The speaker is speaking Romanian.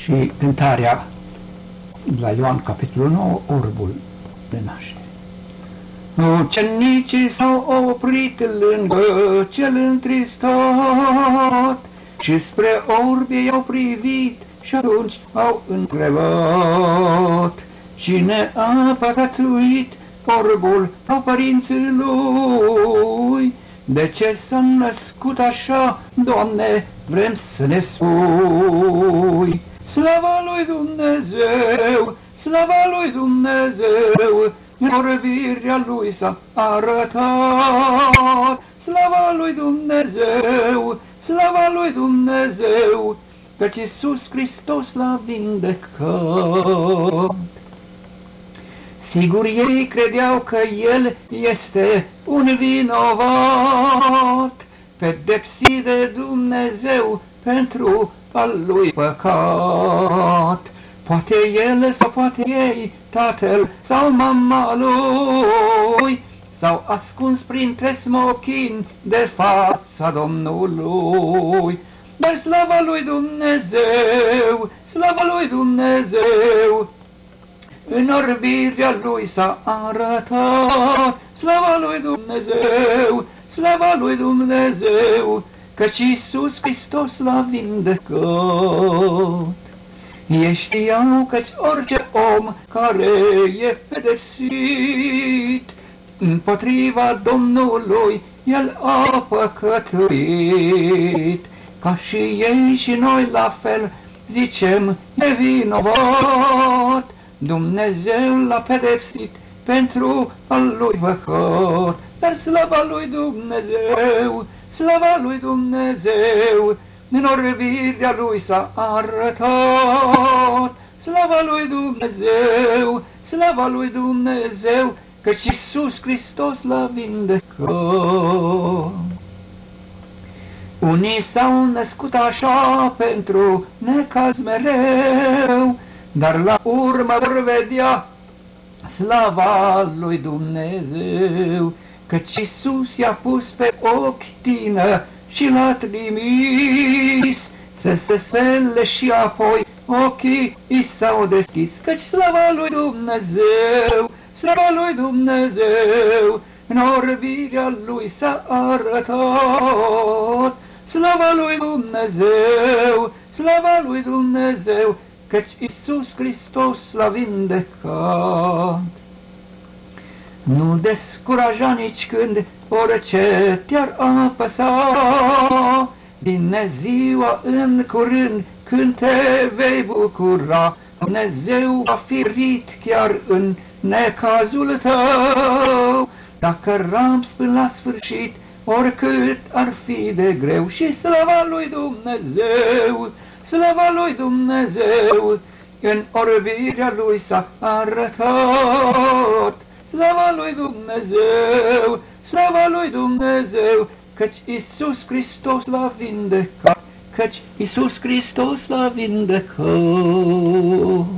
Și cântarea la Ioan, capitolul 9, orbul de naștere. Ucenicii s-au oprit lângă cel întristat și spre orbi i-au privit și atunci au întrebat: cine a păcătuit, orbul sau părinții lui? De ce s-a născut așa, Doamne, vrem să ne spui? Slava lui Dumnezeu, slava lui Dumnezeu, orbirea lui s-a arătat. Slava lui Dumnezeu, slava lui Dumnezeu, căci Iisus Hristos l-a vindecat. Sigur, ei credeau că El este un vinovat, pedepsit de Dumnezeu pentru al lui păcat. Poate el sau poate ei, tatăl sau mama lui, s-au ascuns printre smochini de fața Domnului. Dar slava lui Dumnezeu, slava lui Dumnezeu, în orbirea lui s-a arătat. Slava lui Dumnezeu, slava lui Dumnezeu, căci Iisus Hristos l-a vindecat. Ei știau căci orice om care e pedepsit împotriva Domnului, el a păcătuit. Ca și ei și noi la fel zicem, e vinovat. Dumnezeu l-a pedepsit pentru al lui păcat. Dar slava lui Dumnezeu, slava lui Dumnezeu, în orbirea lui s-a arătat. Slava lui Dumnezeu, slava lui Dumnezeu, căci Iisus Hristos l-a vindecat. Unii s-au născut așa pentru necaz mereu, dar la urmă vor vedea slava lui Dumnezeu, căci Iisus i-a pus pe ochi tină și l-a trimis să se spele și apoi ochii i s-au deschis, căci slava lui Dumnezeu, slava lui Dumnezeu, în orbirea lui s-a arătat. Slava lui Dumnezeu, slava lui Dumnezeu, căci Iisus Hristos l-a vindecat. Nu descuraja nici când orice te-ar apăsa, vine ziua în curând când te vei bucura. Dumnezeu a firit chiar în necazul tău, dacă rampi până la sfârșit, oricât ar fi de greu. Și slava lui Dumnezeu, slava lui Dumnezeu, în orbirea lui s-a arătat. Slava lui Dumnezeu, slava lui Dumnezeu, căci Iisus Hristos l-a vindecat, căci Iisus Hristos l-a vindecat.